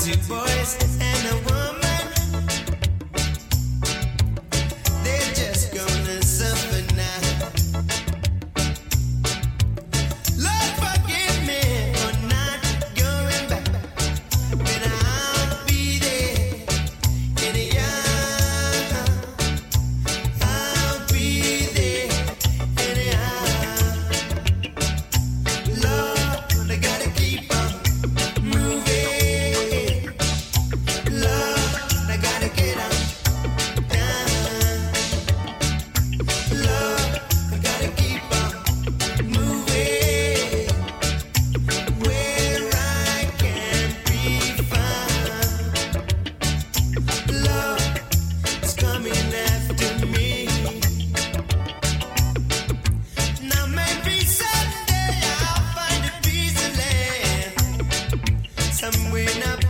two boys and a woman. They're just gonna suffer now. Lord, forgive me for not going back, but I'll be there anyhow. I'll be there anyhow. Lord, I gotta keep on moving. Lord, I gotta get up down. Lord, I gotta keep on moving where I can be found. Lord, it's coming after me. Now maybe someday I'll find a piece of land somewhere up